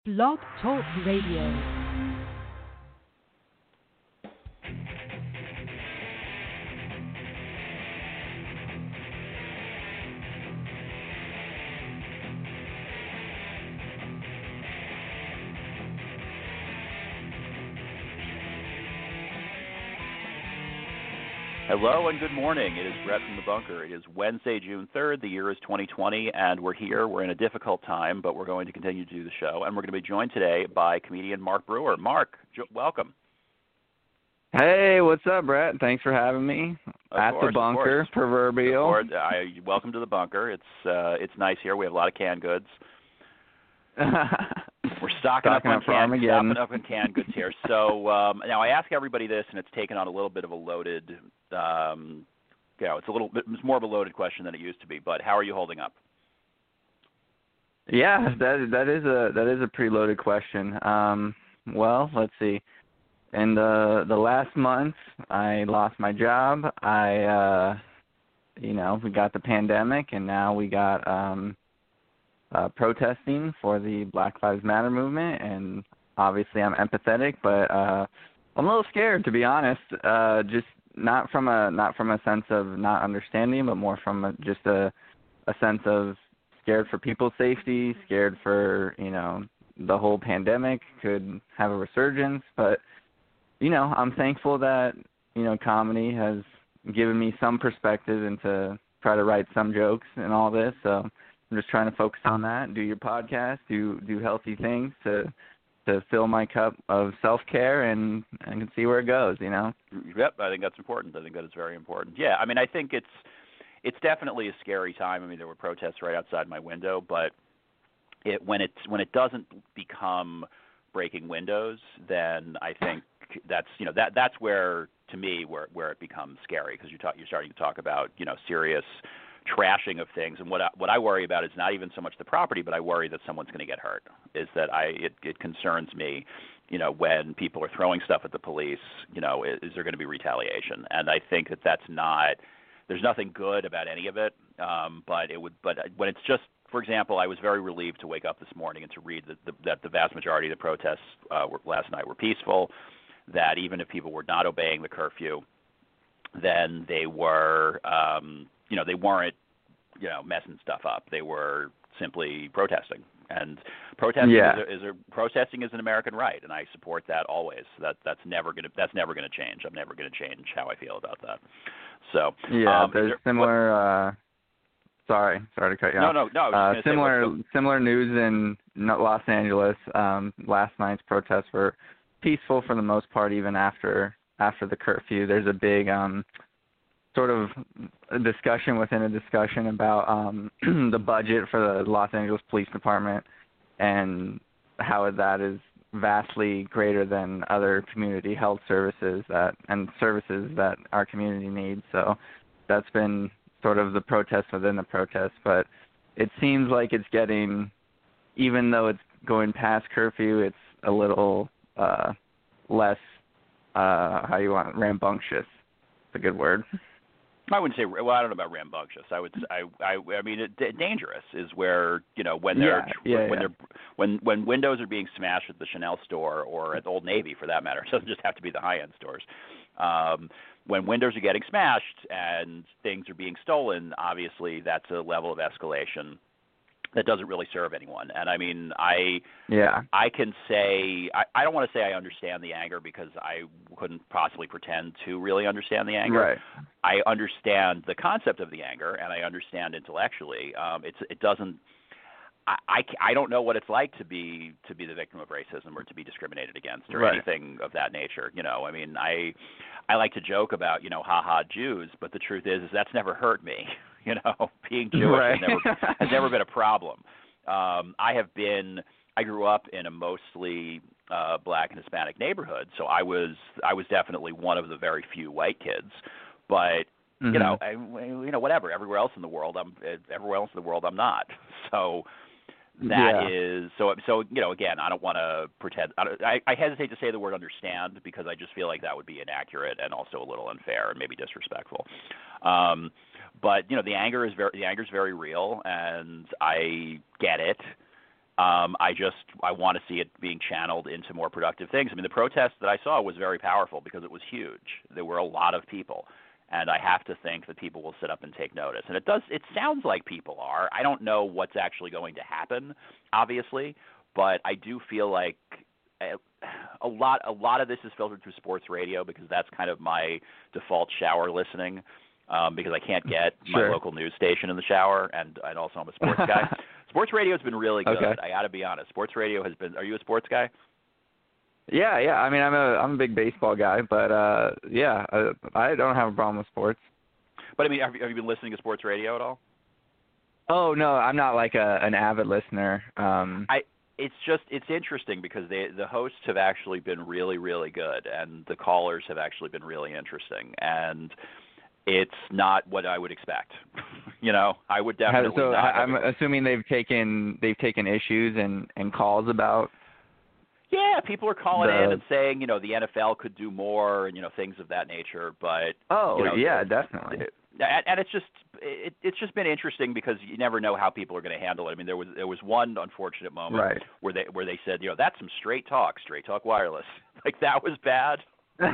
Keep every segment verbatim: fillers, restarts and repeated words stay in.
Blog Talk Radio. Hello and good morning. It is Brett from the Bunker. It is Wednesday, June third. The year is twenty twenty, and we're here. We're in a difficult time, but we're going to continue to do the show. And we're going to be joined today by comedian Mark Brewer. Mark, jo- welcome. Hey, what's up, Brett? Thanks for having me Of at course, the Bunker, of proverbial. Of course. I, welcome to the Bunker. It's uh, it's nice here. We have a lot of canned goods. We're stocking, stocking up, up for on canned, Armageddon. stocking up on canned goods here. So um, now I ask everybody this, and it's taken on a little bit of a loaded. Um, you know, it's a little bit. It's more of a loaded question than it used to be. But how are you holding up? Yeah, that that is a that is a pretty loaded question. Um, well, let's see. In the the last month, I lost my job. I, uh, you know, we got the pandemic, and now we got um, uh, protesting for the Black Lives Matter movement. And obviously, I'm empathetic, but uh, I'm a little scared, to be honest. Uh, just not from a not from a sense of not understanding, but more from a, just a a sense of scared for people's safety, scared for, you know, the whole pandemic could have a resurgence. But you know, I'm thankful that, you know, comedy has given me some perspective and to try to write some jokes and all this. So I'm just trying to focus on that, do your podcast, do do healthy things to to fill my cup of self-care, and I can see where it goes, you know. Yep, I think that's important. I think that is very important. Yeah, I mean, I think it's it's definitely a scary time. I mean, there were protests right outside my window, but it when it when it doesn't become breaking windows, then I think that's you know that that's where to me where where it becomes scary, because you talk you're starting to talk about you know serious trashing of things, and what I, what I worry about is not even so much the property, but I worry that someone's going to get hurt. Is that I it, it concerns me, you know, when people are throwing stuff at the police, you know, is, is there going to be retaliation? And I think that that's not there's nothing good about any of it, um, but it would but when it's just. For example, I was very relieved to wake up this morning and to read that the, that the vast majority of the protests uh, were, last night were peaceful, that even if people were not obeying the curfew, then they were, um, you know, they weren't, you know, messing stuff up. They were simply protesting. And protesting Yeah. is, a, is a, protesting is an American right, and I support that always. That that's never gonna that's never gonna change. I'm never gonna change how I feel about that. So yeah, um, there's there, similar. Uh, sorry, sorry to cut you no, off. no, no, I was Uh, just gonna similar, say, what's the, similar news in Los Angeles. Um, last night's protests were peaceful for the most part, even after after the curfew. There's a big um, sort of a discussion within a discussion about um, the budget for the Los Angeles Police Department and how that is vastly greater than other community health services that and services that our community needs. So that's been sort of the protest within the protest, but it seems like it's getting, even though it's going past curfew, it's a little uh, less, uh, how you want, rambunctious. It's a good word. I wouldn't say. Well, I don't know about rambunctious. I would. I. I. I mean, it, d- dangerous is where you know when they're Yeah, yeah, when yeah. they're when when windows are being smashed at the Chanel store or at Old Navy for that matter. It doesn't just have to be the high-end stores. Um, when windows are getting smashed and things are being stolen, obviously that's a level of escalation that doesn't really serve anyone. And I mean, I Yeah. I can say I, I don't want to say I understand the anger, because I couldn't possibly pretend to really understand the anger. Right. I understand the concept of the anger, and I understand intellectually. Um, it's it doesn't. I, I, I don't know what it's like to be to be the victim of racism or to be discriminated against or Right. anything of that nature. You know, I mean, I I like to joke about you know, ha ha Jews, but the truth is, is that's never hurt me. You know, being Jewish Right. has never has never been a problem. Um, I have been. I grew up in a mostly uh, black and Hispanic neighborhood, so I was I was definitely one of the very few white kids. But Mm-hmm. you know, I, you know, whatever. Everywhere else in the world, I'm everywhere else in the world, I'm not. So that Yeah. is so. So you know, again, I don't want to pretend. I, don't- I, I hesitate to say the word understand, because I just feel like that would be inaccurate and also a little unfair and maybe disrespectful. Um, but you know, the anger is very the anger is very real, and I get it. Um, I just I want to see it being channeled into more productive things. I mean, the protest that I saw was very powerful because it was huge. There were a lot of people, and I have to think that people will sit up and take notice. And it does. It sounds like people are. I don't know what's actually going to happen, obviously, but I do feel like a lot a lot of this is filtered through sports radio because that's kind of my default shower listening. Um, because I can't get sure. my local news station in the shower, and, and also I'm a sports guy. Sports radio has been really good. Okay. I got to be honest. Sports radio has been. Are you a sports guy? Yeah, yeah. I mean, I'm a I'm a big baseball guy, but uh, yeah, I, I don't have a problem with sports. But I mean, have you, have you been listening to sports radio at all? Oh no, I'm not like a an avid listener. Um, I. It's just it's interesting because they the hosts have actually been really really good, and the callers have actually been really interesting, and it's not what I would expect. you know, I would definitely so not. I'm assuming they've taken they've taken issues and, and calls about. Yeah, people are calling the, in and saying, you know, the N F L could do more and you know things of that nature. But oh you know, yeah, definitely. And, and it's just it, it's just been interesting because you never know how people are going to handle it. I mean, there was there was one unfortunate moment right. where they where they said, you know, that's some straight talk, straight talk wireless. Like that was bad. that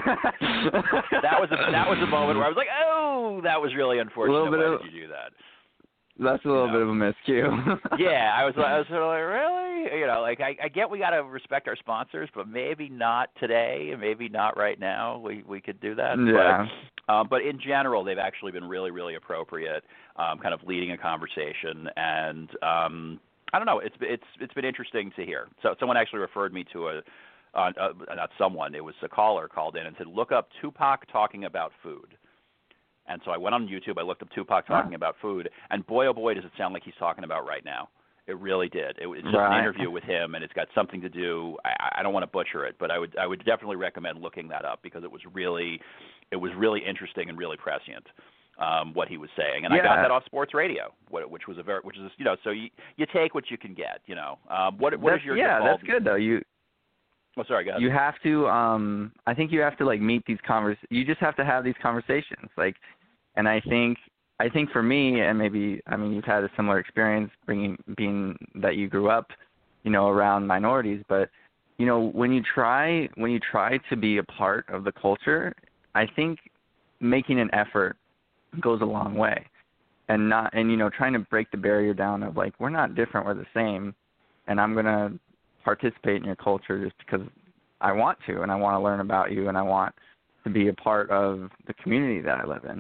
was a that was a moment where I was like, oh, that was really unfortunate. A little bit Why of, did you do that? That's a little you know? bit of a miscue. yeah, I was I was sort of like, really? You know, like I, I get we got to respect our sponsors, but maybe not today, and maybe not right now. We we could do that. Yeah. But, um, but in general, they've actually been really really appropriate, um, kind of leading a conversation, and um, I don't know. It's it's it's been interesting to hear. So someone actually referred me to a. Uh, uh, not someone, it was a caller called in and said, look up Tupac talking about food. And so I went on YouTube, I looked up Tupac talking huh. about food, and boy, oh boy, does it sound like he's talking about right now. It really did. It was just right. an interview with him, and it's got something to do, I, I don't want to butcher it, but I would I would definitely recommend looking that up because it was really, it was really interesting and really prescient. Um, what he was saying, and yeah. I got that off sports radio, which was a very, which is you know, so you you take what you can get, you know. Um, what what that's, is your yeah? default? That's good though. You Oh, sorry, go ahead. You have to. Um, I think you have to like meet these convers. You just have to have these conversations. Like, and I think, I think for me, and maybe I mean you've had a similar experience, bringing being that you grew up, you know, around minorities. But you know, when you try, when you try to be a part of the culture, I think making an effort goes a long way, and not, and you know, trying to break the barrier down of like we're not different, we're the same, and I'm gonna participate in your culture just because I want to, and I want to learn about you, and I want to be a part of the community that I live in.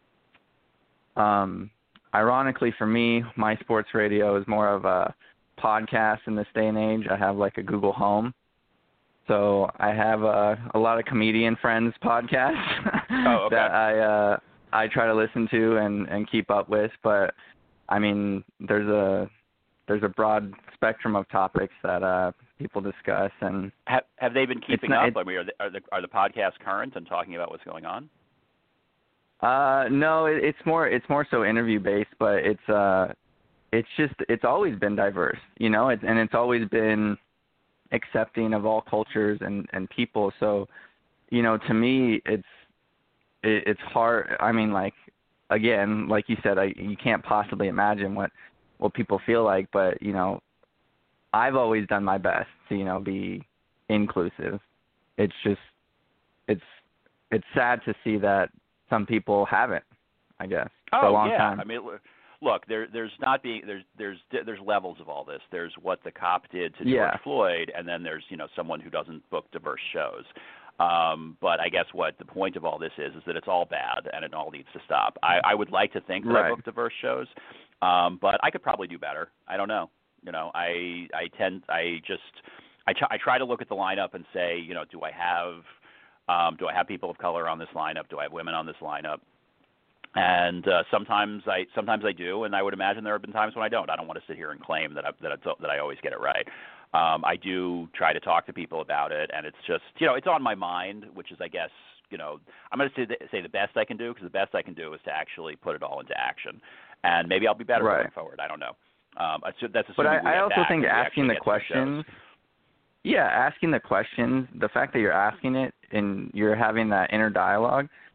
Um, ironically for me, my sports radio is more of a podcast in this day and age. I have like a Google Home. So I have a, a lot of comedian friends podcasts oh, okay. that I uh, I try to listen to and, and keep up with. But I mean, there's a there's a broad spectrum of topics that uh, people discuss, and have have they been keeping not, up? I mean, are the, are the are the podcasts current and talking about what's going on? Uh, no, it, it's more it's more so interview based, but it's uh, it's just it's always been diverse, you know, it's, and it's always been accepting of all cultures and, and people. So, you know, to me, it's it, it's hard. I mean, like again, like you said, I you can't possibly imagine what. what people feel like, but, you know, I've always done my best to, you know, be inclusive. It's just, it's, it's sad to see that some people haven't, I guess, oh, for a long yeah. time. I mean, look, there, there's not being, there's, there's, there's levels of all this. There's what the cop did to George yeah. Floyd, and then there's, you know, someone who doesn't book diverse shows. Um, but I guess what the point of all this is is that it's all bad and it all needs to stop. I, I would like to think that right. I book diverse shows, um, but I could probably do better. I don't know. You know, I I tend I just I, t- I try to look at the lineup and say, you know, do I have um, do I have people of color on this lineup? Do I have women on this lineup? And uh, sometimes I sometimes I do, and I would imagine there have been times when I don't. I don't want to sit here and claim that I, that I, that I always get it right. Um, I do try to talk to people about it, and it's just, you know, it's on my mind, which is, I guess, you know, I'm going to say the, say the best I can do, because the best I can do is to actually put it all into action. And maybe I'll be better right. going forward. I don't know. Um, that's but I, I also think asking the questions, yeah, asking the questions, the fact that you're asking it and you're having that inner dialogue,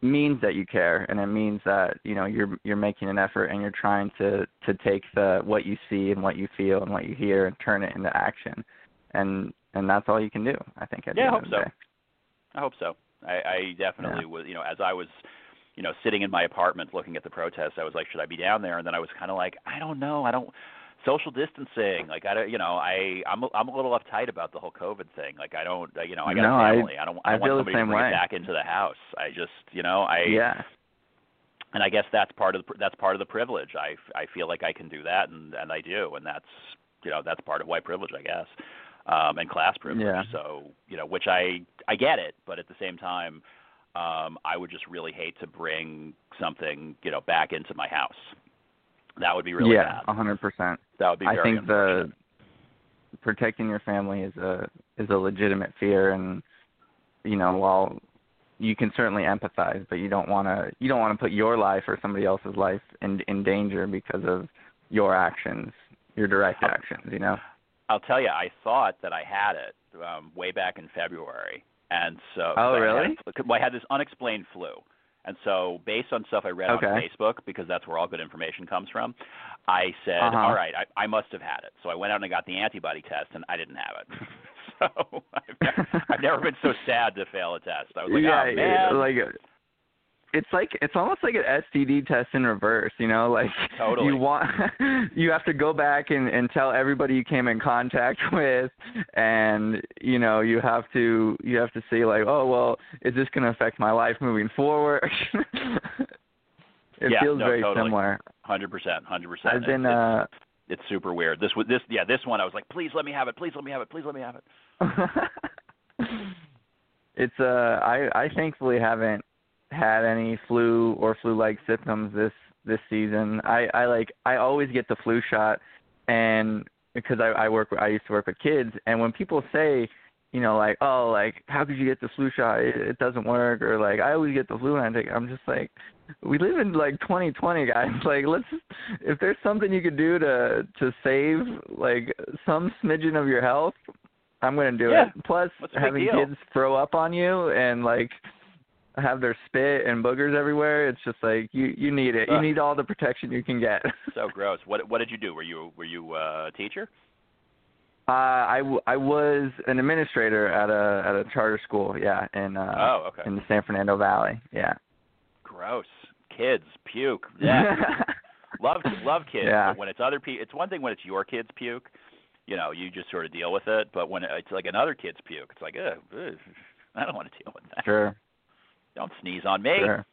means that you care, and it means that, you know, you're you're making an effort and you're trying to to take the what you see and what you feel and what you hear and turn it into action, and and that's all you can do, I think. At yeah, the I end hope of so. the day. I hope so. I, I definitely Yeah. was. You know, as I was, you know, sitting in my apartment looking at the protests, I was like, should I be down there? And then I was kind of like, I don't know. I don't. Social distancing, like I don't, you know, I I'm a, I'm a little uptight about the whole COVID thing. Like I don't, you know, I got No, a I- family. I, don't. I I don't want feel the somebody to same bring way. it back into the house. I just, you know, I. Yeah. And I guess that's part of the, that's part of the privilege. I, I feel like I can do that, and, and I do, and that's, you know, that's part of white privilege, I guess, um, and class privilege. Yeah. So, you know, which I I get it, but at the same time, um, I would just really hate to bring something, you know, back into my house. That would be really yeah, bad. a hundred percent. That would be very I think the unfortunate. protecting your family is a is a legitimate fear, and you know, while you can certainly empathize, but you don't want to you don't want to put your life or somebody else's life in in danger because of your actions, your direct actions. You know. I'll tell you, I thought that I had it um, way back in February, and so Oh, I really? Had, well, I had this unexplained flu, and so based on stuff I read Okay. on Facebook, because that's where all good information comes from, I said, Uh-huh. all right, I, I must have had it. So I went out and I got the antibody test, and I didn't have it. so I've never, I've never been so sad to fail a test. I was like, yeah, oh man, like it's like it's almost like an S T D test in reverse, you know, like Totally. you want you have to go back and, and tell everybody you came in contact with, and you know, you have to you have to say like, oh well, is this going to affect my life moving forward? It yeah, feels no, very totally. similar. Hundred percent, hundred percent. I've been it's, uh it's super weird. This was this yeah, this one I was like, please let me have it, please let me have it, please let me have it. it's uh I I thankfully haven't had any flu or flu-like symptoms this this season. I I like I always get the flu shot, and because I I work I used to work with kids, and when people say, you know, like, oh, like, how could you get the flu shot? It, it doesn't work, or like, I always get the flu and I take. I'm just like, we live in like twenty twenty, guys. Like, let's if there's something you could do to to save like some smidgen of your health, I'm gonna do Yeah. it. Plus, What's the big having deal? kids throw up on you and like have their spit and boogers everywhere, it's just like you you need it. You Ugh. need all the protection you can get. So gross. What what did you do? Were you were you uh, a teacher? Uh, I, w- I was an administrator at a at a charter school, yeah, in uh, Oh, okay. in the San Fernando Valley, yeah. Gross. Kids puke. Yeah. love love kids, Yeah. but when it's other people, it's one thing when it's your kids puke. You know, you just sort of deal with it. But when it's like another kid's puke, it's like, ugh, ugh, I don't want to deal with that. Sure. Don't sneeze on me. Sure.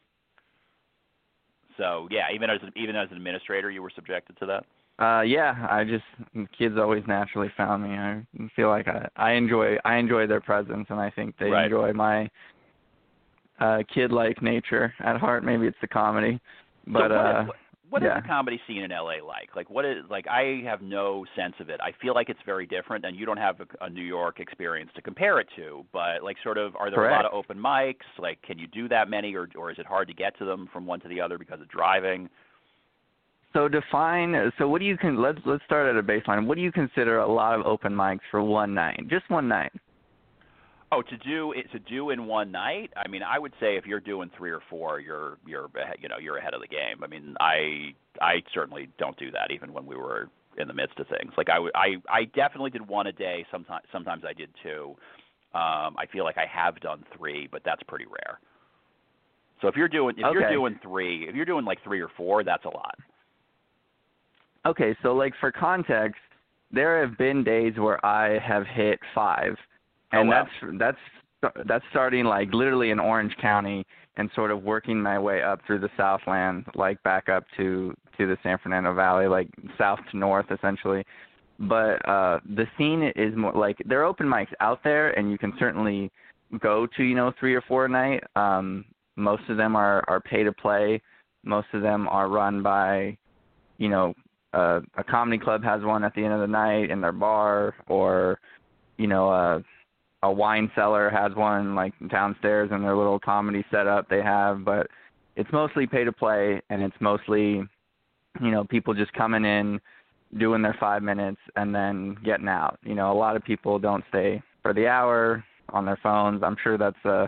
So yeah, even as even as an administrator, you were subjected to that. Uh, yeah, I just kids always naturally found me. I feel like I I enjoy I enjoy their presence, and I think they Right. enjoy my uh, kid-like nature at heart. Maybe it's the comedy, but so what, uh, is, what, what yeah. is the comedy scene in L A like? Like what is like? I have no sense of it. I feel like it's very different, and you don't have a, a New York experience to compare it to. But like, sort of, are there Correct. a lot of open mics? Like, can you do that many, or or is it hard to get to them from one to the other because of driving? So define. So what do you can? Let's let's start at a baseline. What do you consider a lot of open mics for one night? Just one night. Oh, to do it to do in one night? I mean, I would say if you're doing three or four, you're you're ahead- you know you're ahead of the game. I mean, I I certainly don't do that even when we were in the midst of things. Like I w- I I definitely did one a day. Sometimes sometimes I did two. Um, I feel like I have done three, but that's pretty rare. So if you're doing if you're Okay. doing three, if you're doing like three or four, that's a lot. Okay, so like for context, there have been days where I have hit five, and Oh, wow. that's that's that's starting like literally in Orange County and sort of working my way up through the Southland, like back up to to the San Fernando Valley, like south to north essentially. But uh, the scene is more like there are open mics out there, and you can certainly go to you know three or four a night. Um, most of them are are pay to play. Most of them are run by, you know. Uh, a comedy club has one at the end of the night in their bar, or you know, uh, a wine cellar has one like downstairs in their little comedy setup they have. But it's mostly pay to play, and it's mostly, you know, people just coming in, doing their five minutes, and then getting out. You know, a lot of people don't stay for the hour on their phones. I'm sure that's a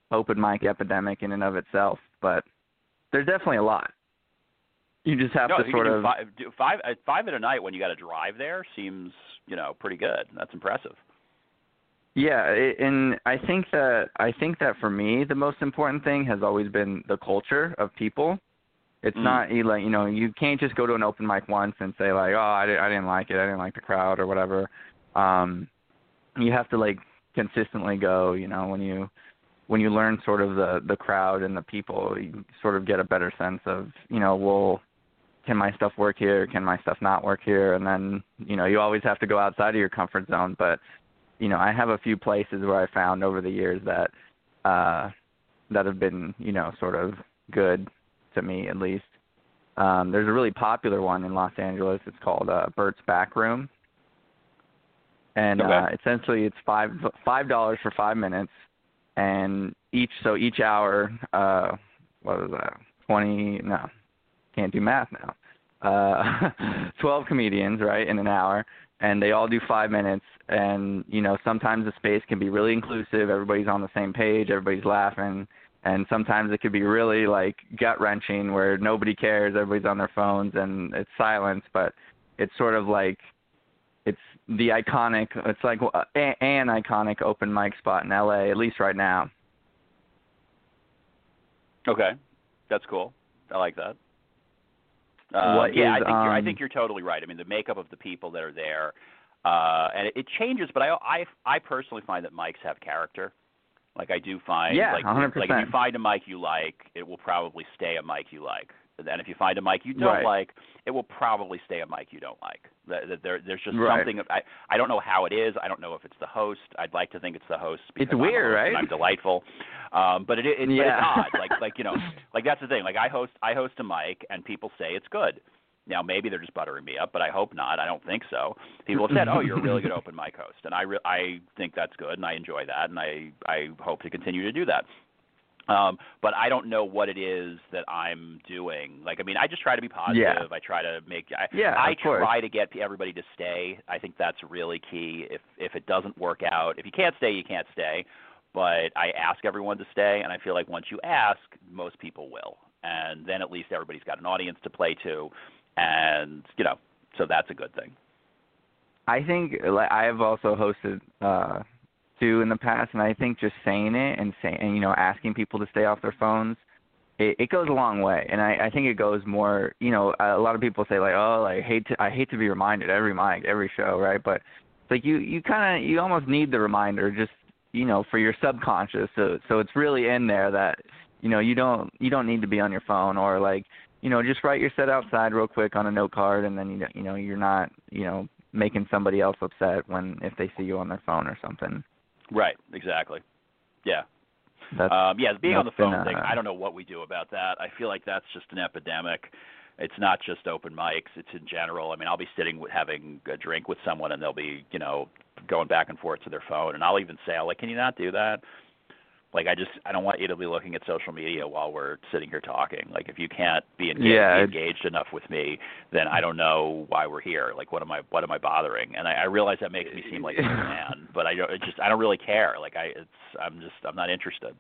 open mic epidemic in and of itself, but there's definitely a lot. You just have no, to sort do of five, do five, uh, five at a night when you got to drive there seems, you know, pretty good. That's impressive. Yeah, it, and I think that I think that for me the most important thing has always been the culture of people. It's mm. not you like you know you can't just go to an open mic once and say like, oh, I, didn't, I didn't like it, I didn't like the crowd or whatever. Um, you have to like consistently go. You know, when you when you learn sort of the the crowd and the people, you sort of get a better sense of, you know, well, can my stuff work here? Can my stuff not work here? And then, you know, you always have to go outside of your comfort zone. But, you know, I have a few places where I found over the years that uh, that have been, you know, sort of good to me at least. Um, there's a really popular one in Los Angeles. It's called uh, Bert's Back Room. And okay. uh, essentially it's five five dollars for five minutes, and each so each hour, uh, what was that? Twenty? No, can't do math now. Uh, Twelve comedians, right, in an hour, and they all do five minutes. And you know, sometimes the space can be really inclusive. Everybody's on the same page. Everybody's laughing. And sometimes it could be really like gut wrenching, where nobody cares. Everybody's on their phones and it's silence. But it's sort of like it's the iconic. It's like an iconic open mic spot in L A, at least right now. Okay, that's cool. I like that. Uh, what yeah, is, I think um, you're, I think you're totally right. I mean, the makeup of the people that are there, uh, and it, it changes. But I, I, I personally find that mics have character. Like I do find, yeah, like, one hundred percent. like if you find a mic you like, it will probably stay a mic you like. And if you find a mic you don't right. like, it will probably stay a mic you don't like. There, there, there's just right. something. I, I don't know how it is. I don't know if it's the host. I'd like to think it's the host. Because It's weird, I'm right? I'm delightful, um, but it, it, yeah. but it's odd. Like, like you know, like that's the thing. Like I host, I host a mic, and people say it's good. Now, maybe they're just buttering me up, but I hope not. I don't think so. People have said, oh, you're a really good open mic host, and I re- I think that's good, and I enjoy that, and I, I hope to continue to do that. Um, but I don't know what it is that I'm doing. Like, I mean, I just try to be positive. Yeah. I try to make I, yeah, I of course. try to get everybody to stay. I think that's really key. If if it doesn't work out, if you can't stay, you can't stay. But I ask everyone to stay, and I feel like once you ask, most people will. And then at least everybody's got an audience to play to. And, you know, so that's a good thing. I think like, I have also hosted uh, too in the past, and I think just saying it and saying, and, you know, asking people to stay off their phones, it, it goes a long way. And I, I think it goes more, you know, a lot of people say like, oh, I hate to, I hate to be reminded every mic, every show, right? But it's like you, you kind of, you almost need the reminder just, you know, for your subconscious. So, so it's really in there that, you know, you don't, you don't need to be on your phone, or like, you know, just write your set outside real quick on a note card, and then you know, you know, you're not, you know, making somebody else upset when if they see you on their phone or something. Right. Exactly. Yeah. That's, um, yeah. Being on the phone been, uh, thing, I don't know what we do about that. I feel like that's just an epidemic. It's not just open mics. It's in general. I mean, I'll be sitting with, having a drink with someone, and they'll be, you know, going back and forth to their phone, and I'll even say, like, can you not do that? Like, I just, I don't want you to be looking at social media while we're sitting here talking. Like, if you can't be engaged, yeah, be engaged enough with me, then I don't know why we're here. Like, what am I, what am I bothering? And I, I realize that makes me seem like a man, but I don't, it just, I don't really care. Like, I, it's, I'm just, I'm not interested.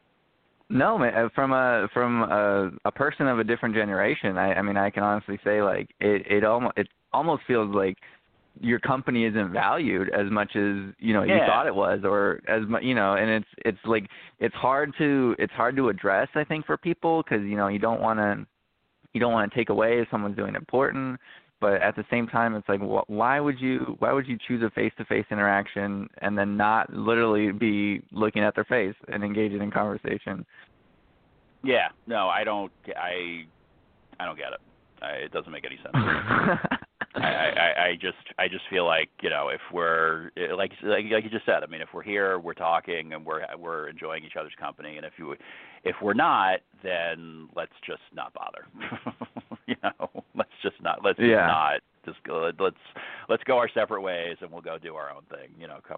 No, man. From a from a, a person of a different generation, I, I mean, I can honestly say, like, it, it almost, it almost feels like your company isn't valued as much as, you know, yeah. you thought it was, or as much, you know, and it's it's like it's hard to it's hard to address, I think, for people, because, you know, you don't want to you don't want to take away if someone's doing important, but at the same time, it's like, wh- why would you why would you choose a face-to-face interaction and then not literally be looking at their face and engaging in conversation? Yeah, no, I don't. I I don't get it. I, it doesn't make any sense. I, I, I just I just feel like, you know, if we're like, like like you just said, I mean, if we're here, we're talking, and we're we're enjoying each other's company, and if you if we're not, then let's just not bother. You know, let's just not let's just yeah. not just go, let's let's go our separate ways, and we'll go do our own thing. You know, come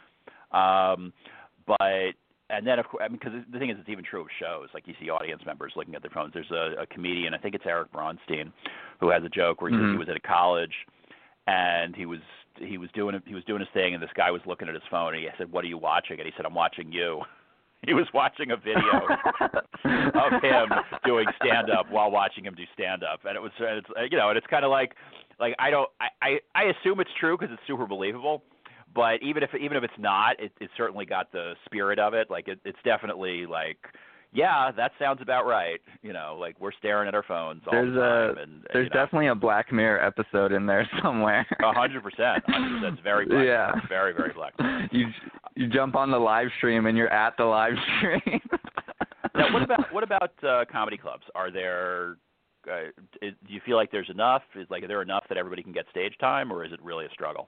on. Um, but. And then, of course, I mean, because the thing is, it's even true of shows. Like, you see audience members looking at their phones. There's a, a comedian, I think it's Eric Braunstein, who has a joke where he, mm-hmm. he was at a college, and he was he was doing he was doing his thing, and this guy was looking at his phone, and he said, "What are you watching?" And he said, "I'm watching you." he was watching a video of him doing stand-up while watching him do stand-up, and it was, it's, you know, and it's kind of like, like I don't, I, I, I assume it's true because it's super believable, but even if even if it's not, it, it certainly got the spirit of it. Like it, it's definitely like, yeah, that sounds about right. You know, like we're staring at our phones all there's the time. A, and, there's you know, definitely a Black Mirror episode in there somewhere. A hundred percent, hundred percent. It's very Black yeah, Mirror. Very very Black Mirror. You you jump on the live stream and you're at the live stream. Now, what about what about uh, comedy clubs? Are there? Uh, is, do you feel like there's enough? Is like are there enough that everybody can get stage time, or is it really a struggle?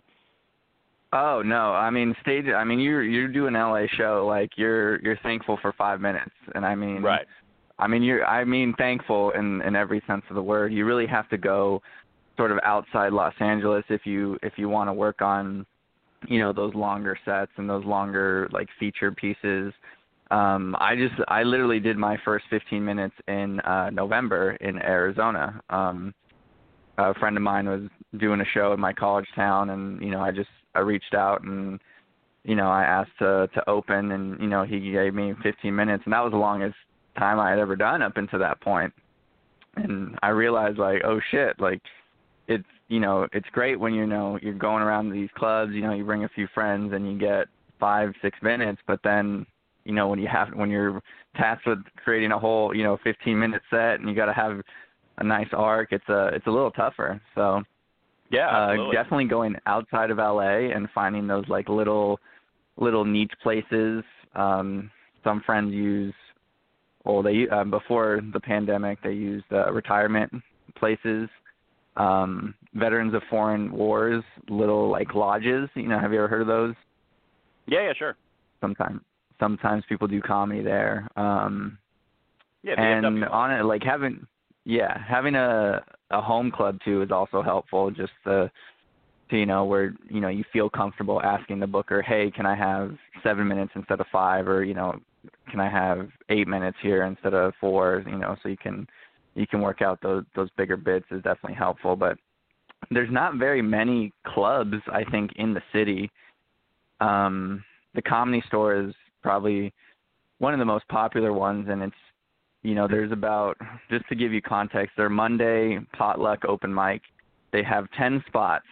Oh no! I mean, stage. I mean, you you do an L A show, like you're you're thankful for five minutes, and I mean, right. I mean, you're. I mean, thankful in in every sense of the word. You really have to go sort of outside Los Angeles if you if you want to work on, you know, those longer sets and those longer like feature pieces. Um, I just I literally did my first fifteen minutes in uh, November in Arizona. Um, a friend of mine was doing a show in my college town, and you know, I just I reached out and, you know, I asked to to open, and, you know, he gave me fifteen minutes, and that was the longest time I had ever done up until that point. And I realized, like, oh, shit, like, it's, you know, it's great when, you know, you're going around these clubs, you know, you bring a few friends and you get five, six minutes, but then, you know, when you have, when you're tasked with creating a whole, you know, fifteen-minute set and you got to have a nice arc, it's a, it's a little tougher, so... Yeah, uh, definitely going outside of L A and finding those like little, little niche places. Um, some friends use, well, they uh, before the pandemic they used uh, retirement places, um, veterans of foreign wars, little like lodges. You know, have you ever heard of those? Yeah, yeah, sure. Sometimes, sometimes people do comedy there. Um, yeah, and on it, like having, yeah, having a a home club too is also helpful, just to, to, you know, where, you know, you feel comfortable asking the booker, hey, can I have seven minutes instead of five, or, you know, can I have eight minutes here instead of four, you know, so you can, you can work out those, those bigger bits is definitely helpful. But there's not very many clubs, I think, in the city. Um, the Comedy Store is probably one of the most popular ones, and it's, you know, there's about, just to give you context, their Monday potluck open mic, they have ten spots.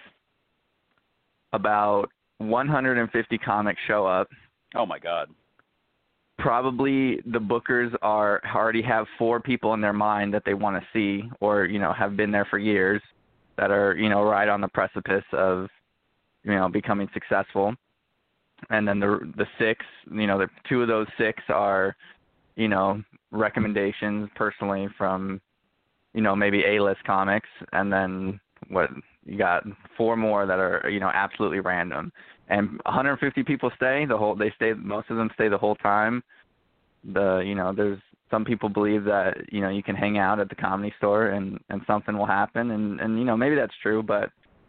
About one hundred fifty comics show up. Oh, my God. Probably the bookers are already have four people in their mind that they want to see, or, you know, have been there for years, that are, you know, right on the precipice of, you know, becoming successful. And then the the six, you know, the two of those six are, you know, recommendations personally from, you know, maybe A-list comics, and then what you got four more that are, you know, absolutely random. And one hundred fifty people stay the whole. They stay. Most of them stay the whole time. The you know, there's some people believe that, you know, you can hang out at the Comedy Store and and something will happen, and and you know, maybe that's true, but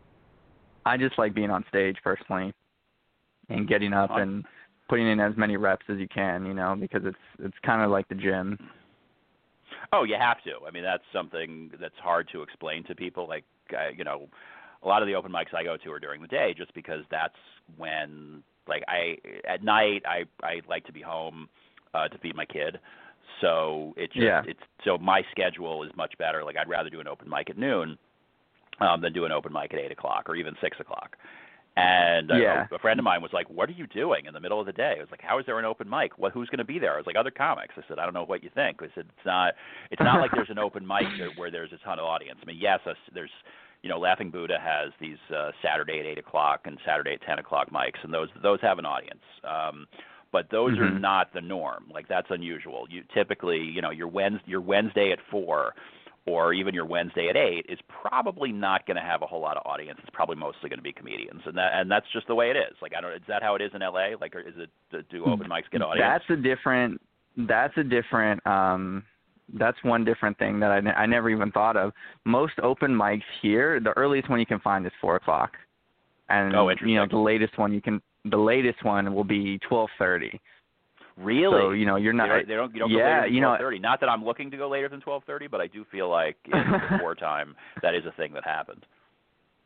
I just like being on stage personally and getting up and putting in as many reps as you can, you know, because it's it's kind of like the gym. Oh, you have to. I mean, that's something that's hard to explain to people. Like, uh, you know, a lot of the open mics I go to are during the day, just because that's when, like, I at night I I like to be home uh, to feed my kid. So it's just, yeah. it's so my schedule is much better. Like, I'd rather do an open mic at noon um, than do an open mic at eight o'clock or even six o'clock. And yeah. a, a friend of mine was like, "What are you doing in the middle of the day?" I was like, "How is there an open mic? What? Who's going to be there?" I was like, "Other comics." I said, "I don't know what you think." I said, "It's not. It's not like there's an open mic there where there's a ton of audience. I mean, yes, us, there's, you know, Laughing Buddha has these uh, Saturday at eight o'clock and Saturday at ten o'clock mics, and those those have an audience. Um, but those mm-hmm. are not the norm. Like, that's unusual. You typically, you know, your Wednesday, your Wednesday at four, or even your Wednesday at eight is probably not going to have a whole lot of audience. It's probably mostly going to be comedians, and that and that's just the way it is. Like, I don't. Is that how it is in L A? Like, or is it do open mics get audience? That's a different. That's a different. Um, that's one different thing that I, ne- I never even thought of. Most open mics here, the earliest one you can find is four o'clock, and oh, interesting. you know the latest one you can. The latest one will be twelve thirty. Really? So, you know, you're not. They don't, they don't, you don't go yeah, later than you know, twelve thirty. Not that I'm looking to go later than twelve thirty, but I do feel like in before time that is a thing that happens.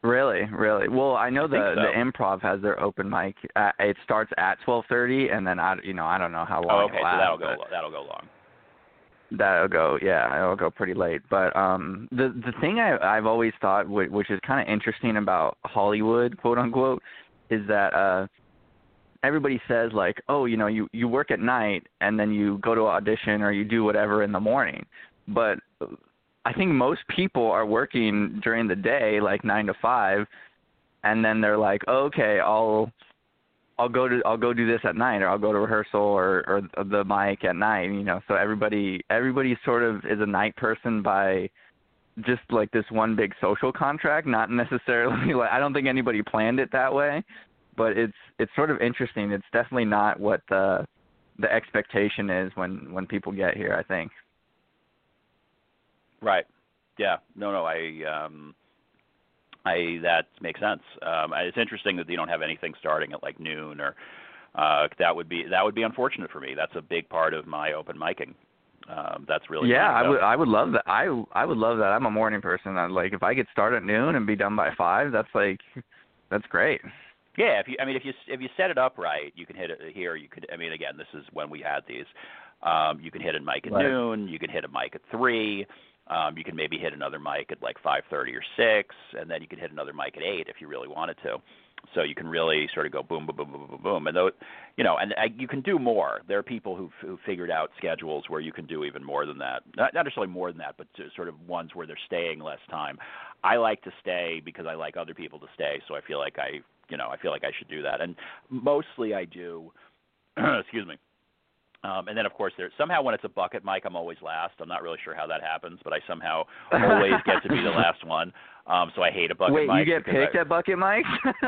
Really, really. Well, I know I think the so. the Improv has their open mic. At, it starts at twelve thirty, and then I, you know, I don't know how long. Oh, okay, it so lasts, that'll go lo- that'll go long. That'll go, yeah, it'll go pretty late. But um, the the thing I I've always thought, w- which is kind of interesting about Hollywood, quote unquote, is that uh, everybody says like, oh, you know, you you work at night and then you go to audition or you do whatever in the morning, but I think most people are working during the day, like nine to five, and then they're like, oh, okay, I'll I'll go to I'll go do this at night, or I'll go to rehearsal or, or the mic at night. You know, so everybody everybody sort of is a night person by just like this one big social contract, not necessarily like I don't think anybody planned it that way, but it's it's sort of interesting. It's definitely not what the the expectation is when when people get here, I think. Right. Yeah. No, no, I um I that makes sense. Um it's interesting that you don't have anything starting at like noon or uh that would be that would be unfortunate for me. That's a big part of my open micing. Um that's really Yeah, funny, I though. would I would love that. I I would love that. I'm a morning person. I'd like if I could start at noon and be done by five, that's like that's great. Yeah, if you I mean if you if you set it up right, you can hit it here, you could I mean again, this is when we had these. Um you can hit a mic at Right. noon, you can hit a mic at three. Um, you can maybe hit another mic at like five thirty or six, and then you can hit another mic at eight if you really wanted to. So you can really sort of go boom, boom, boom, boom, boom, boom, and though, you know, and I, you can do more. There are people who've, who figured out schedules where you can do even more than that. Not, not necessarily more than that, but to sort of ones where they're staying less time. I like to stay because I like other people to stay, so I feel like I, you know, I feel like I should do that. And mostly I do. excuse me. Um, and then, of course, there somehow when it's a bucket mic, I'm always last. I'm not really sure how that happens, but I somehow always get to be the last one. Um, so I hate a bucket Wait, mic. Wait, you get picked I, at bucket mics?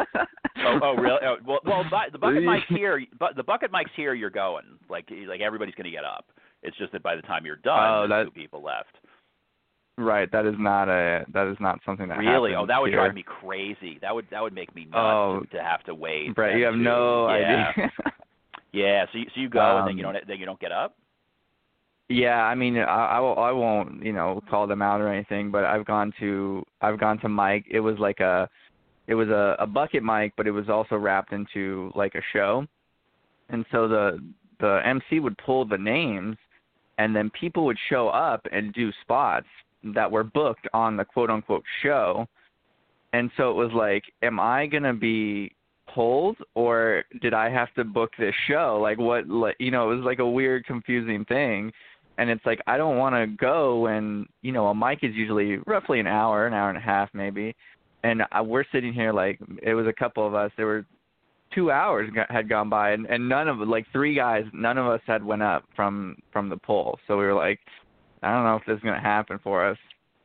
oh, oh, really? Oh, well, well, the bucket mics here, but the bucket mics here, you're going like like everybody's going to get up. It's just that by the time you're done, oh, there's that, two people left. Right. That is not a that is not something that really. happens Oh, that would here. drive me crazy. That would that would make me nuts oh, to, to have to wait. Brett, you have to, no yeah. idea. yeah. So you, so you go um, and then you don't then you don't get up. Yeah, I mean, I, I, I won't, you know, call them out or anything, but I've gone to, I've gone to mic. It was like a, it was a, a bucket mic, but it was also wrapped into like a show, and so the the M C would pull the names, and then people would show up and do spots that were booked on the quote unquote show, and so it was like, am I gonna be pulled or did I have to book this show? Like what, like, you know, it was like a weird, confusing thing. And it's like, I don't want to go when, you know, a mic is usually roughly an hour, an hour and a half maybe. And I, we're sitting here like, it was a couple of us, there were two hours got, had gone by and, and none of, like three guys, none of us had went up from, from the poll. So we were like, I don't know if this is going to happen for us.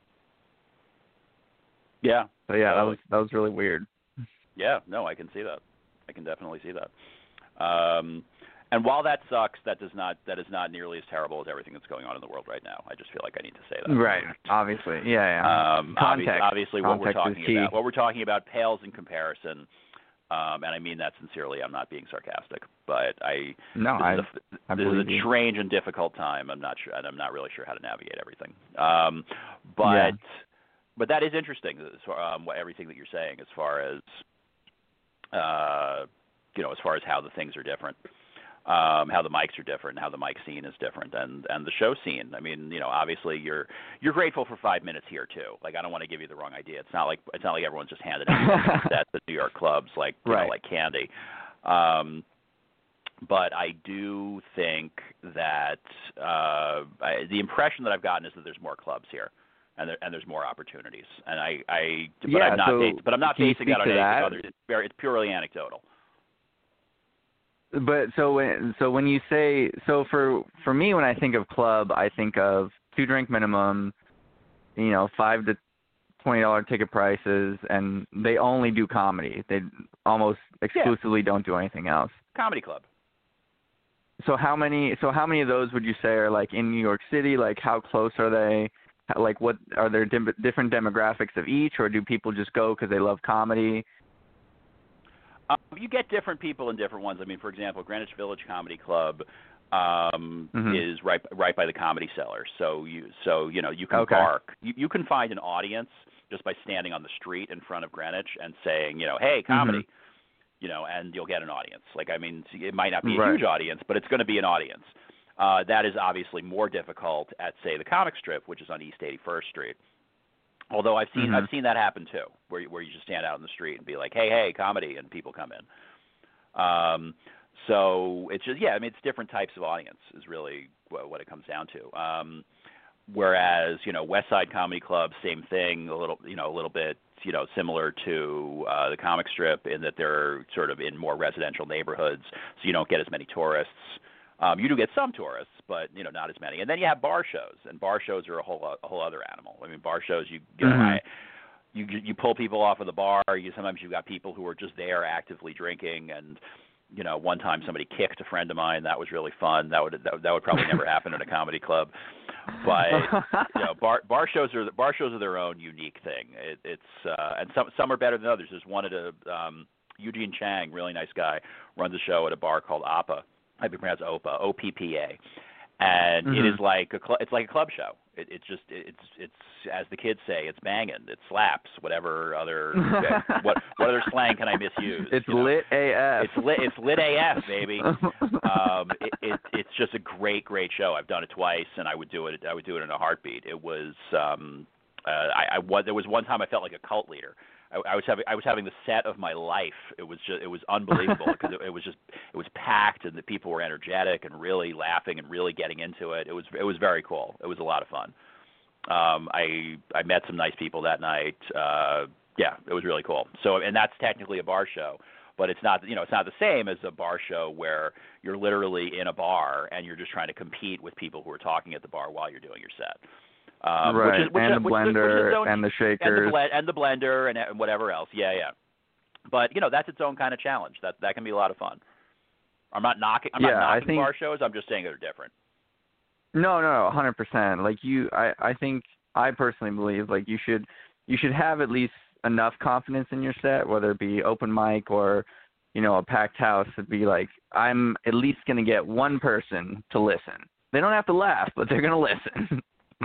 Yeah. So yeah, totally. that was, that was really weird. Yeah, no, I can see that. I can definitely see that. Um, And while that sucks, that does not that is not nearly as terrible as everything that's going on in the world right now. I just feel like I need to say that. Right. Obviously. Yeah. yeah. Um, Context. Obviously, what we're Context is talking key. about, what we're talking about, pales in comparison. Um, and I mean that sincerely. I'm not being sarcastic, but I. No, I. This is a, I this is a you. strange and difficult time. I'm not sure, and I'm not really sure how to navigate everything. Um, but Yeah. but that is interesting. Um, what everything that you're saying, as far as uh, you know, as far as how the things are different. Um, how the mics are different, and how the mic scene is different, and and the show scene. I mean, you know, obviously you're you're grateful for five minutes here too. Like, I don't want to give you the wrong idea. It's not like it's not like everyone's just handed out sets at New York clubs like you right. know, like candy. Um, but I do think that uh, I, the impression that I've gotten is that there's more clubs here. And, there, and there's more opportunities, and I, I but yeah, I'm not, so based, but I'm not can you basing that on speak to anything that? other. It's very, it's purely anecdotal. But so when so when you say so for for me when I think of club, I think of two drink minimum, you know, five to twenty dollar ticket prices, and they only do comedy. They almost exclusively yeah. don't do anything else. Comedy club. So how many so how many of those would you say are like in New York City? Like how close are they? Like what are there dim- different demographics of each, or do people just go because they love comedy? Um, you get different people in different ones. I mean, for example, Greenwich Village Comedy Club um, mm-hmm. is right right by the Comedy Cellar. So you so you know you can okay. park. You, you can find an audience just by standing on the street in front of Greenwich and saying, you know, hey, comedy, mm-hmm. you know, and you'll get an audience. Like, I mean, it might not be a right. huge audience, but it's going to be an audience. Uh, that is obviously more difficult at, say, the Comic Strip, which is on East eighty-first Street. Although I've seen mm-hmm. I've seen that happen too, where you, where you just stand out in the street and be like, hey, hey, comedy, and people come in. Um, so it's just yeah, I mean, it's different types of audience is really what, what it comes down to. Um, whereas you know, West Side Comedy Club, same thing, a little you know a little bit you know similar to uh, the Comic Strip in that they're sort of in more residential neighborhoods, so you don't get as many tourists. Um, you do get some tourists, but you know not as many. And then you have bar shows, and bar shows are a whole a whole other animal. I mean, bar shows you you know, mm-hmm. I, you you pull people off of the bar. You sometimes you've got people who are just there actively drinking, and you know one time somebody kicked a friend of mine. That was really fun. That would that, that would probably never happen in a comedy club. But you know, bar bar shows are bar shows are their own unique thing. It, it's uh, and some some are better than others. There's one at a um, Eugene Chang, really nice guy, runs a show at a bar called A P A. I think pronounced O P A, O P P A, and mm-hmm. it is like a cl- it's like a club show. It, it's just it's it's as the kids say, it's banging, it slaps. Whatever other what what other slang can I misuse? It's you know? lit A F. It's lit it's lit A F, baby. um, it, it it's just a great great show. I've done it twice, and I would do it I would do it in a heartbeat. It was um, uh, I, I was there was one time I felt like a cult leader. I, I was having I was having the set of my life. It was just it was unbelievable because it, it was just it was packed and the people were energetic and really laughing and really getting into it. It was it was very cool. It was a lot of fun. Um, I I met some nice people that night. Uh, yeah, it was really cool. So and that's technically a bar show, but it's not you know it's not the same as a bar show where you're literally in a bar and you're just trying to compete with people who are talking at the bar while you're doing your set. Um, right, which is, which and is, the which blender is, which is and the shakers. And the, ble- and the blender and, and whatever else. Yeah, yeah. But, you know, that's its own kind of challenge. That that can be a lot of fun. I'm not knocking, I'm yeah, not knocking I think, bar shows. I'm just saying they're different. No, no, one hundred percent. Like you, I, I think, I personally believe, like, you should you should have at least enough confidence in your set, whether it be open mic or, you know, a packed house, to be like, I'm at least going to get one person to listen. They don't have to laugh, but they're going to listen.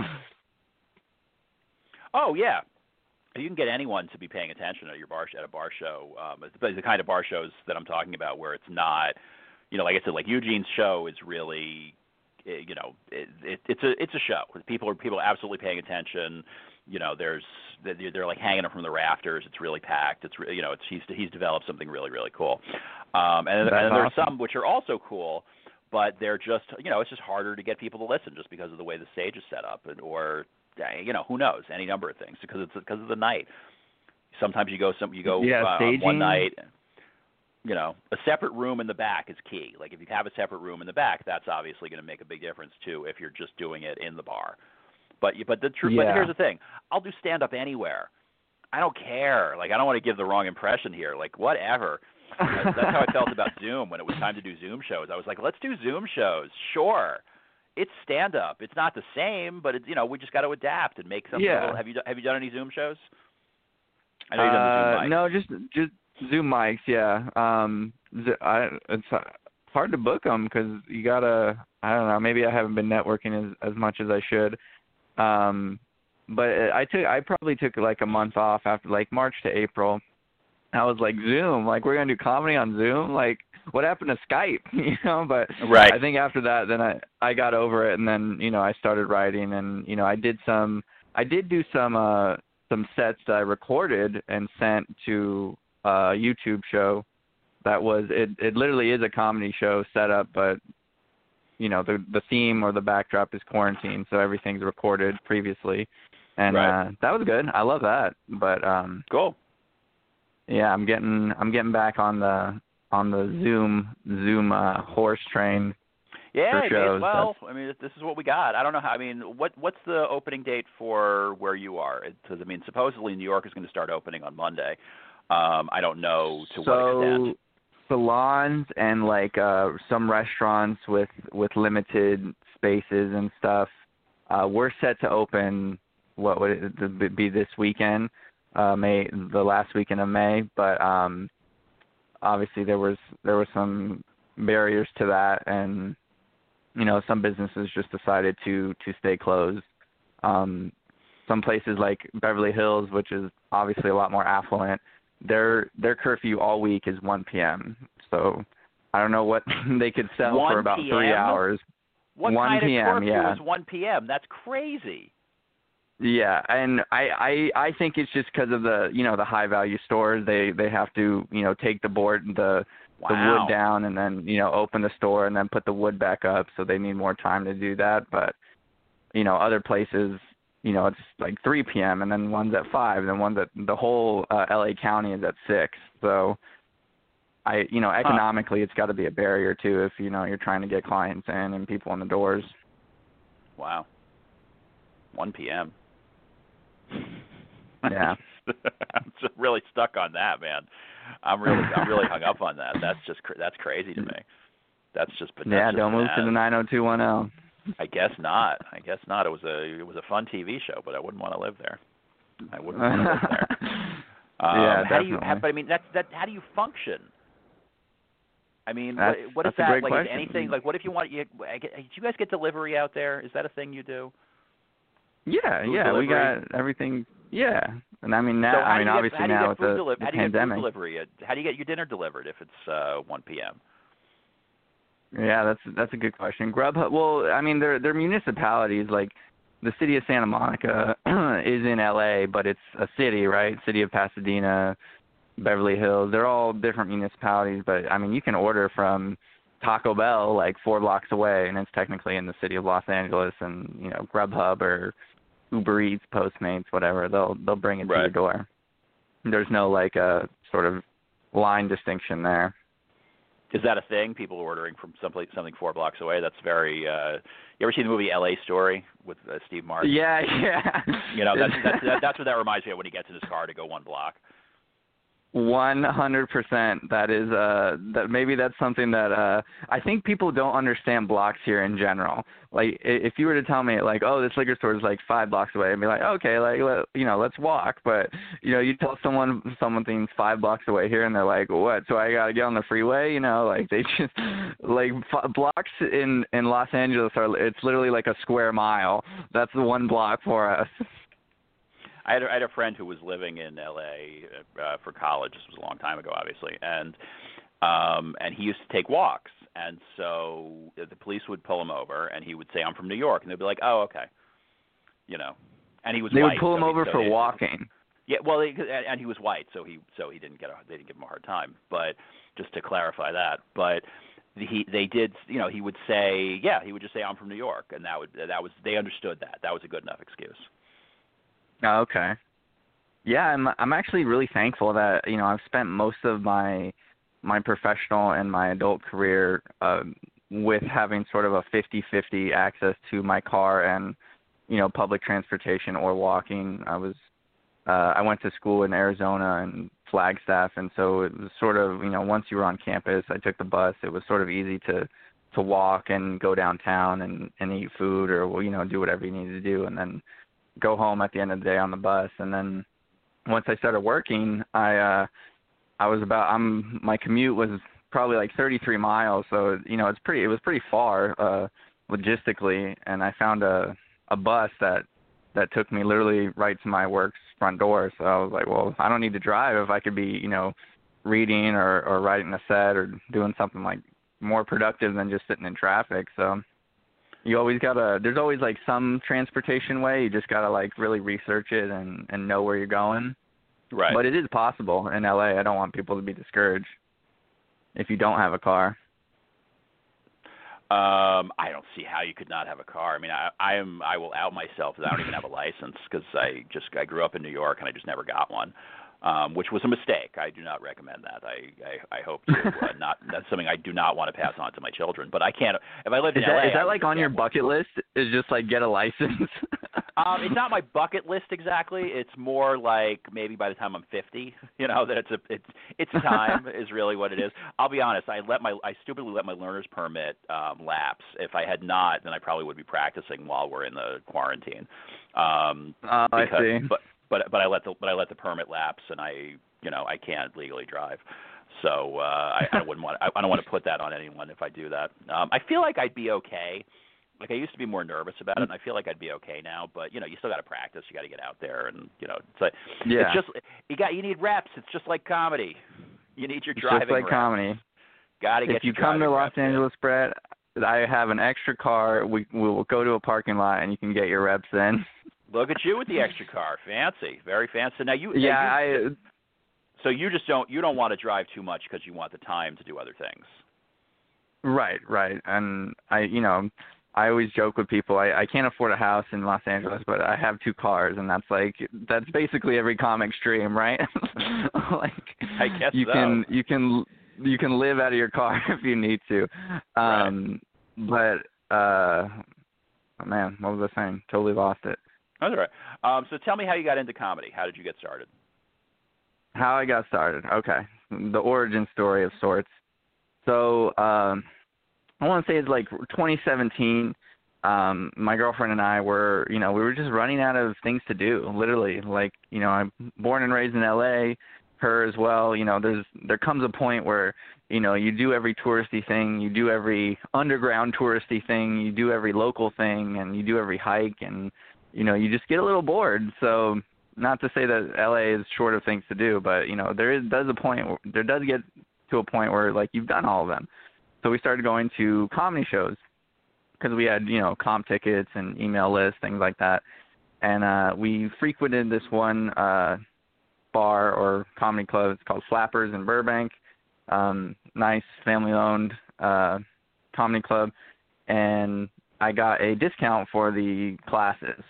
Oh yeah, you can get anyone to be paying attention at your bar at a bar show. Um, it's the kind of bar shows that I'm talking about, where it's not, you know, like I said, like Eugene's show is really, you know, it, it, it's a it's a show. People are people are absolutely paying attention. You know, there's they're, they're like hanging up from the rafters. It's really packed. It's you know, it's he's he's developed something really really cool. Um, and, and there's awesome. some which are also cool, but they're just you know, it's just harder to get people to listen just because of the way the stage is set up, and or you know, who knows? Any number of things because it's because of the night. Sometimes you go some you go yeah, uh, one night. You know, a separate room in the back is key. Like if you have a separate room in the back, that's obviously going to make a big difference too. If you're just doing it in the bar, but but the truth. Yeah. But here's the thing: I'll do stand up anywhere. I don't care. Like I don't want to give the wrong impression here. Like whatever. that's, that's how I felt about Zoom when it was time to do Zoom shows. I was like, let's do Zoom shows. Sure. It's stand up. It's not the same, but it's you know we just got to adapt and make something. Yeah. Little, have you have you done any Zoom shows? I know you've done the Zoom uh, mics. No, just just Zoom mics. Yeah. Um, I, it's hard to book them because you gotta. I don't know. Maybe I haven't been networking as as much as I should. Um, but I took. I probably took like a month off after like March to April. I was like Zoom. Like we're gonna do comedy on Zoom. Like. What happened to Skype, you know? But right. I think after that, then I, I got over it, and then you know I started writing, and you know I did some I did do some uh some sets that I recorded and sent to a YouTube show. That was it. It literally is a comedy show set up, but you know the the theme or the backdrop is quarantine, so everything's recorded previously, and right. uh, that was good. I love that. But um, cool. Yeah, I'm getting I'm getting back on the. on the Zoom Zoom uh, horse train. Yeah, for shows. well, That's... I mean, this is what we got. I don't know how. I mean, what what's the opening date for where you are? Because I mean, supposedly New York is going to start opening on Monday. Um, I don't know to so, what extent. Salons and like uh, some restaurants with with limited spaces and stuff. Uh, we're set to open. What would it be this weekend? Uh, May the last weekend of May, but. Um, Obviously, there was there were some barriers to that, and you know some businesses just decided to to stay closed. Um, some places like Beverly Hills, which is obviously a lot more affluent, their their curfew all week is one p.m. So I don't know what they could sell for about three hours. What one kind p.m., of curfew yeah. is one p.m.? That's crazy. Yeah, and I, I I think it's just because of the you know the high value stores. They they have to you know take the board the wow. the wood down and then you know open the store and then put the wood back up. So they need more time to do that. But you know other places you know it's like three p.m. and then one's at five and then one's at the whole uh, L A County is at six. So I you know economically huh. it's got to be a barrier too if you know you're trying to get clients in and people in the doors. Wow. one p.m. Yeah, I'm just really stuck on that, man. I'm really, I'm really hung up on that. That's just, that's crazy to me. That's just, that's yeah. just Don't move mad. to the nine oh two one oh. I guess not. I guess not. It was a, it was a fun T V show, but I wouldn't want to live there. I wouldn't want to live there. Um, yeah, how definitely. do you? How, but I mean, that's that. How do you function? I mean, that's, what, what is that's that? A great like, question. is anything like? What if you want? You, I get, do you guys get delivery out there? Is that a thing you do? Yeah, food yeah, delivery? we got everything. Yeah, and I mean now, so I mean get, obviously now with the, deli- the how do you pandemic. Get food delivery? How do you get your dinner delivered if it's uh, one p.m.? Yeah, that's that's a good question. Grubhub. Well, I mean they're they're municipalities. Like the city of Santa Monica is in L A, but it's a city, right? City of Pasadena, Beverly Hills. They're all different municipalities, but I mean you can order from Taco Bell like four blocks away, and it's technically in the city of Los Angeles. And you know Grubhub or Uber Eats, Postmates, whatever, they'll they'll bring it right. to your door. There's no like a sort of line distinction there. Is that a thing? People ordering from someplace something four blocks away? That's very. Uh, you ever seen the movie L A Story with uh, Steve Martin? Yeah, yeah. You know that's that's that, that's what that reminds me of when he gets in his car to go one block. One hundred percent. That is uh that maybe that's something that uh I think people don't understand blocks here in general. Like if you were to tell me like, oh, this liquor store is like five blocks away, I'd be like, okay, like let, you know, let's walk. But you know, you tell someone something's five blocks away here, and they're like, what? So I gotta get on the freeway? You know, like they just like f- blocks in in Los Angeles are it's literally like a square mile. That's the one block for us. I had, a, I had a friend who was living in L A uh, for college. This was a long time ago, obviously, and um, and he used to take walks. And so the police would pull him over, and he would say, "I'm from New York," and they'd be like, "Oh, okay," you know. And he was they white. would pull him so over he, so for he, walking. Yeah, well, they, and he was white, so he so he didn't get a, they didn't give him a hard time. But just to clarify that, but. He, they did, you know. He would say, yeah. He would just say, "I'm from New York," and that would, that was, they understood that. That was a good enough excuse. Oh, okay. Yeah, I'm I'm actually really thankful that, you know, I've spent most of my my professional and my adult career uh, with having sort of a fifty-fifty access to my car and, you know, public transportation or walking. I was uh, I went to school in Arizona and Flagstaff, and so it was sort of, you know, once you were on campus, I took the bus. It was sort of easy to to walk and go downtown and, and eat food or, you know, do whatever you needed to do, and then go home at the end of the day on the bus. And then once I started working, I uh I was about I'm my commute was probably like thirty-three miles, so you know, it's pretty it was pretty far uh logistically, and I found a a bus that that took me literally right to my work's front door. So I was like, well, I don't need to drive if I could be, you know, reading or or writing a set or doing something like more productive than just sitting in traffic. So you always gotta, there's always like some transportation way. You just gotta like really research it and, and know where you're going. Right. But it is possible in L A. I don't want people to be discouraged if you don't have a car. Um, I don't see how you could not have a car. I mean, I, I am, I will out myself that I don't even have a license because I just, I grew up in New York and I just never got one. Um, which was a mistake. I do not recommend that. I I, I hope to uh, not. That's something I do not want to pass on to my children. But I can't. If I lived in is that, L A, is that I like on your one. bucket list? Is just like get a license? um, it's not my bucket list exactly. It's more like maybe by the time I'm fifty, you know, that it's a it's it's time is really what it is. I'll be honest. I let my I stupidly let my learner's permit um, lapse. If I had not, then I probably would be practicing while we're in the quarantine. Um, oh, because, I see. But But but I let the but I let the permit lapse, and I you know I can't legally drive, so uh, I, I wouldn't want I, I don't want to put that on anyone if I do that. Um, I feel like I'd be okay like I used to be more nervous about it, and I feel like I'd be okay now. But you know, you still got to practice. You got to get out there, and you know, it's like yeah. it's just you got you need reps. It's just like comedy. You need your it's driving just like reps. Comedy. Got to get if you your come to Los reps, Angeles, Brett, I have an extra car. We we will go to a parking lot, and you can get your reps in. Look at you with the extra car. Fancy, very fancy. Now you, yeah, now you, I. So you just don't you don't want to drive too much because you want the time to do other things. Right, right, and I, you know, I always joke with people. I, I can't afford a house in Los Angeles, but I have two cars, and that's like that's basically every comic's dream, right? like I guess you so. can you can you can live out of your car if you need to. Um, right. But uh, oh man, what was I saying? Totally lost it. That's all right. Um, so tell me how you got into comedy. How did you get started? How I got started. Okay, the origin story of sorts. So um, I want to say it's like twenty seventeen. Um, my girlfriend and I were, you know, we were just running out of things to do. Literally, like, you know, I'm born and raised in L A. Her as well. You know, there's there comes a point where, you know, you do every touristy thing, you do every underground touristy thing, you do every local thing, and you do every hike, and you know, you just get a little bored. So, not to say that L A is short of things to do, but you know, there is does a point where, there does get to a point where like you've done all of them. So we started going to comedy shows because we had, you know, comp tickets and email lists, things like that, and uh, we frequented this one uh, bar or comedy club. It's called Flappers in Burbank. Um, nice family-owned uh, comedy club, and I got a discount for the classes.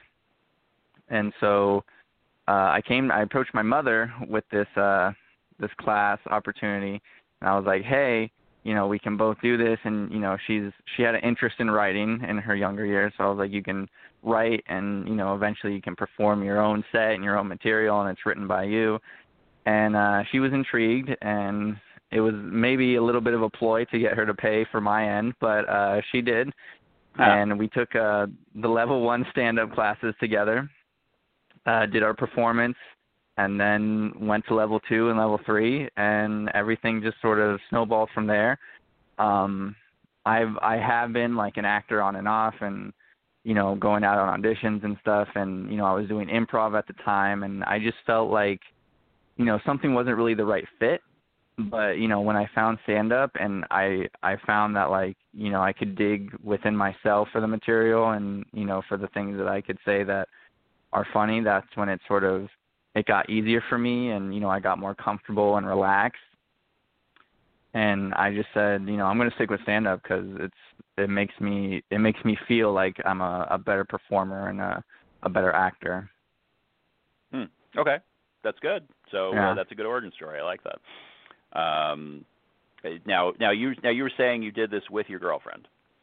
And so uh, I came, I approached my mother with this uh, this class opportunity, and I was like, hey, you know, we can both do this. And you know, she's she had an interest in writing in her younger years, so I was like, you can write, and you know, eventually you can perform your own set and your own material, and it's written by you. And uh, she was intrigued, and it was maybe a little bit of a ploy to get her to pay for my end, but uh, she did. Ah. And we took uh, the level one stand-up classes together, uh, did our performance, and then went to level two and level three, and everything just sort of snowballed from there. Um, I've I have been like an actor on and off, and you know, going out on auditions and stuff, and you know, I was doing improv at the time, and I just felt like, you know, something wasn't really the right fit. But, you know, when I found stand-up, and I I found that, like, you know, I could dig within myself for the material, and, you know, for the things that I could say that are funny, that's when it sort of, it got easier for me, and, you know, I got more comfortable and relaxed. And I just said, you know, I'm going to stick with stand-up because it's it makes me it makes me feel like I'm a, a better performer and a, a better actor. Hmm. Okay, that's good. So yeah. uh, that's a good origin story. I like that. Um, now, now you now you were saying you did this with your girlfriend.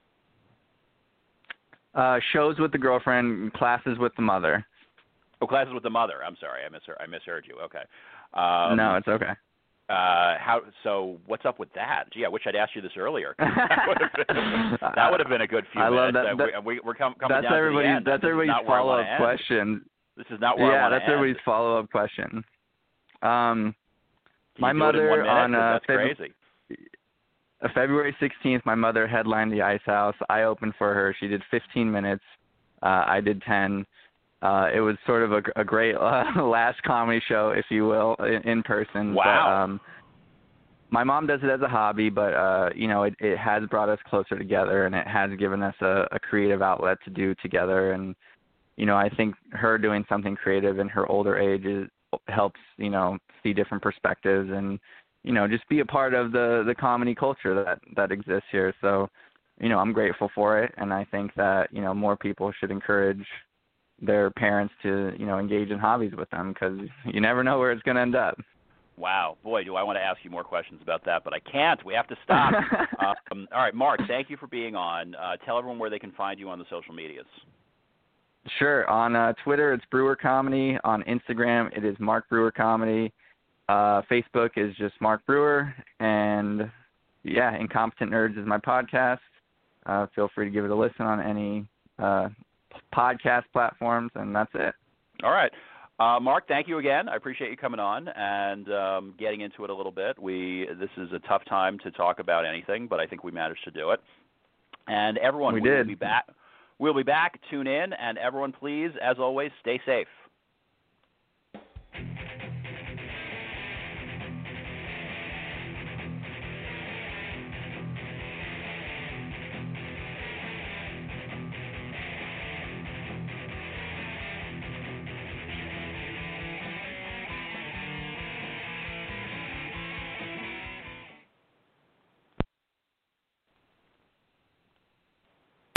Uh, shows with the girlfriend, classes with the mother. Oh, classes with the mother. I'm sorry, I misheard. I misheard you. Okay. Um, no, it's okay. Uh, how? So, what's up with that? Gee, I wish I'd asked you this earlier. that would have been, that would have been a good few I minutes. love that. that we, we, we're com- coming that's down everybody, to the end. That's this everybody's follow-up question. This is not where yeah, I want to that's end. everybody's follow-up question. Um, Can my you do mother it in one minute? on uh, That's Feb- crazy. uh, February sixteenth, my mother headlined the Ice House. I opened for her. She did fifteen minutes. Uh, I did ten. Uh, it was sort of a, a great uh, last comedy show, if you will, in, in person. Wow. But, um, my mom does it as a hobby, but uh, you know, it, it has brought us closer together, and it has given us a, a creative outlet to do together. And you know, I think her doing something creative in her older age is, helps, you know, see different perspectives, and you know, just be a part of the the comedy culture that that exists here. So, you know, I'm grateful for it, and I think that, you know, more people should encourage their parents to, you know, engage in hobbies with them, because you never know where it's going to end up. Wow. Boy, do I want to ask you more questions about that, but I can't. We have to stop. um, all right, Mark, thank you for being on. Uh, tell everyone where they can find you on the social medias. Sure. On uh, Twitter, it's Brewer Comedy. On Instagram, it is Mark Brewer Comedy. Uh, Facebook is just Mark Brewer. And, yeah, Incompetent Nerds is my podcast. Uh, feel free to give it a listen on any uh, podcast platforms, and that's it. All right. Uh, Mark, thank you again. I appreciate you coming on and um, getting into it a little bit. We This is a tough time to talk about anything, but I think we managed to do it. And everyone, we, we did. will be back. We'll be back. Tune in, and everyone, please, as always, stay safe.